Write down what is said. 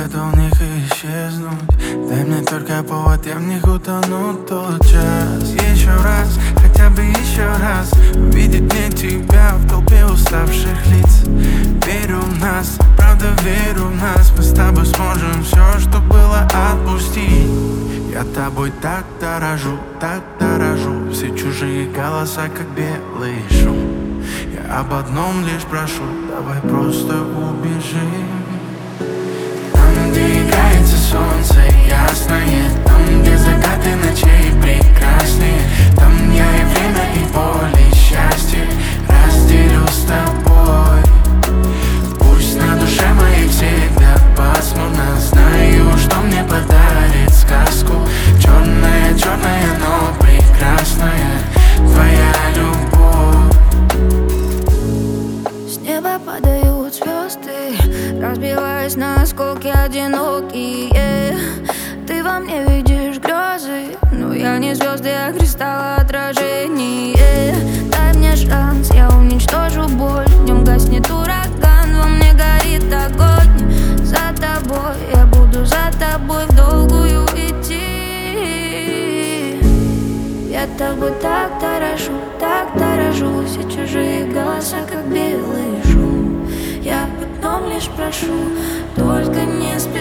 готов в них исчезнуть. Дай мне только повод, я в них утону тот час. Еще раз, хотя бы еще раз увидеть мне тебя в толпе уставших лиц. Верю в нас, правда верю в нас. Мы с тобой сможем все, что было, отпустить. Я тобой так дорожу, все чужие голоса, как белый шум. Я об одном лишь прошу, давай просто убежим. Там, где играется солнце ясное, там, где закаты ночей прекраснее, там я и время, и боль, и счастье разделю с тобой. Пусть на душе моей всегда пасмурно, знаю, что мне подарит сказку. Черная, черная, но прекрасная твоя любовь. С неба падают звезды, разбиваясь на осколки одинокие. Ты во мне видишь грезы, но я не звезды, а кристалл отражение. Дай мне шанс, я уничтожу боль. В нем гаснет ураган, во мне горит огонь. За тобой, я буду за тобой в долгую идти. Я тобой так дорожу, все чужие голоса, как белый шум. Я об одном лишь прошу, только не спеши.